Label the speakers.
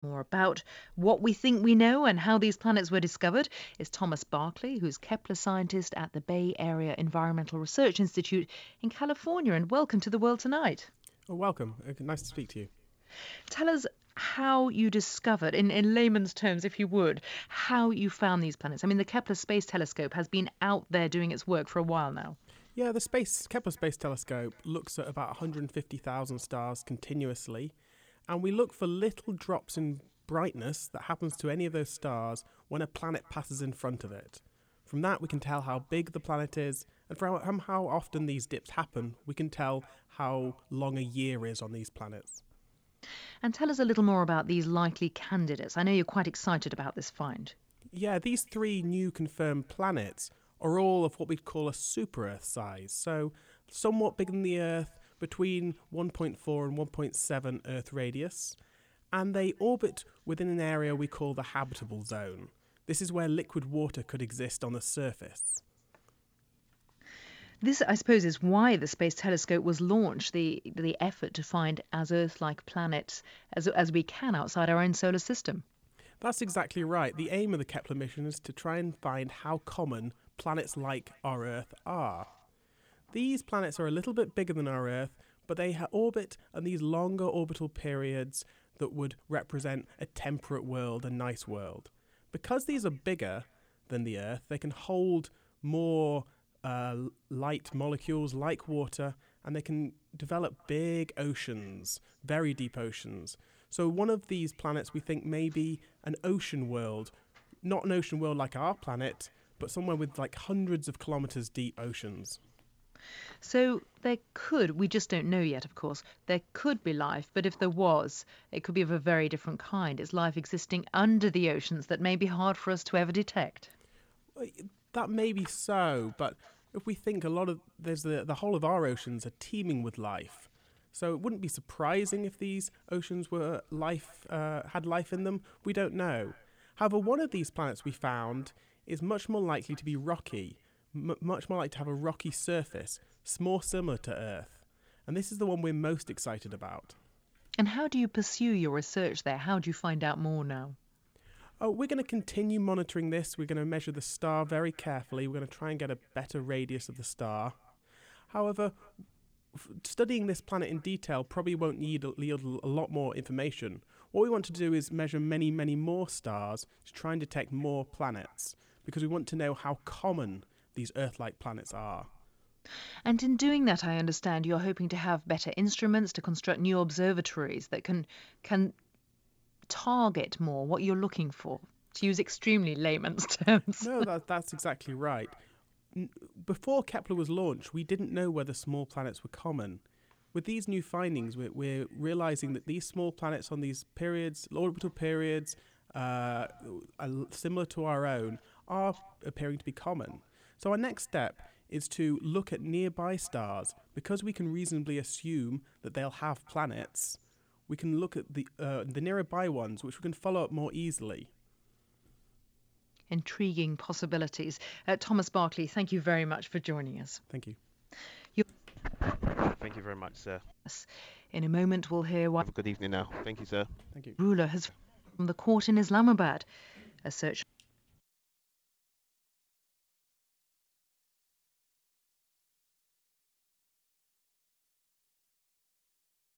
Speaker 1: More about what we think we know and how these planets were discovered is Thomas Barkley, who's Kepler scientist at the Bay Area Environmental Research Institute in California. And welcome to The World Tonight.
Speaker 2: Oh, welcome. Nice to speak to you.
Speaker 1: Tell us how you discovered, in layman's terms, if you would, how you found these planets. I mean, the Kepler Space Telescope has been out there doing its work for a while now.
Speaker 2: Yeah, the Kepler Space Telescope looks at about 150,000 stars continuously, and we look for little drops in brightness that happens to any of those stars when a planet passes in front of it. From that, we can tell how big the planet is, and from how often these dips happen, we can tell how long a year is on these planets.
Speaker 1: And tell us a little more about these likely candidates. I know you're quite excited about this find.
Speaker 2: Yeah, these three new confirmed planets are all of what we'd call a super-Earth size, so somewhat bigger than the Earth, between 1.4 and 1.7 Earth radius, and they orbit within an area we call the habitable zone. This is where liquid water could exist on the surface.
Speaker 1: This, I suppose, is why the Space Telescope was launched, the effort to find as Earth-like planets as we can outside our own solar system.
Speaker 2: That's exactly right. The aim of the Kepler mission is to try and find how common planets like our Earth are. These planets are a little bit bigger than our Earth, but they orbit on these longer orbital periods that would represent a temperate world, a nice world. Because these are bigger than the Earth, they can hold more light molecules like water, and they can develop big oceans, very deep oceans. So one of these planets we think may be an ocean world, not an ocean world like our planet, but somewhere with like hundreds of kilometers deep oceans.
Speaker 1: So there could, we just don't know yet, of course, there could be life, but if there was, it could be of a very different kind. It's life existing under the oceans that may be hard for us to ever detect.
Speaker 2: That may be so, but if we think there's the whole of our oceans are teeming with life. So it wouldn't be surprising if these oceans were had life in them. We don't know. However, one of these planets we found is much more likely to be rocky, much more likely to have a rocky surface, more similar to Earth. And this is the one we're most excited about.
Speaker 1: And how do you pursue your research there? How do you find out more now?
Speaker 2: Oh, we're going to continue monitoring this. We're going to measure the star very carefully. We're going to try and get a better radius of the star. However, studying this planet in detail probably won't yield a lot more information. What we want to do is measure many, many more stars to try and detect more planets, because we want to know how common these Earth-like planets are.
Speaker 1: And in doing that, I understand you're hoping to have better instruments to construct new observatories that can target more what you're looking for, to use extremely layman's terms.
Speaker 2: No, that's exactly right. Before Kepler was launched, we didn't know whether small planets were common. With these new findings, we're realizing that these small planets on these periods, orbital periods, similar to our own, are appearing to be common. So our next step is to look at nearby stars. Because we can reasonably assume that they'll have planets, we can look at the nearby ones, which we can follow up more easily.
Speaker 1: Intriguing possibilities. Thomas Barkley, thank you very much for joining us.
Speaker 2: Thank you.
Speaker 3: Thank you very much, sir.
Speaker 1: In a moment, we'll hear what
Speaker 3: Have a good evening now. Thank you, sir.
Speaker 2: Thank you.
Speaker 1: ruler has from the court in Islamabad. A search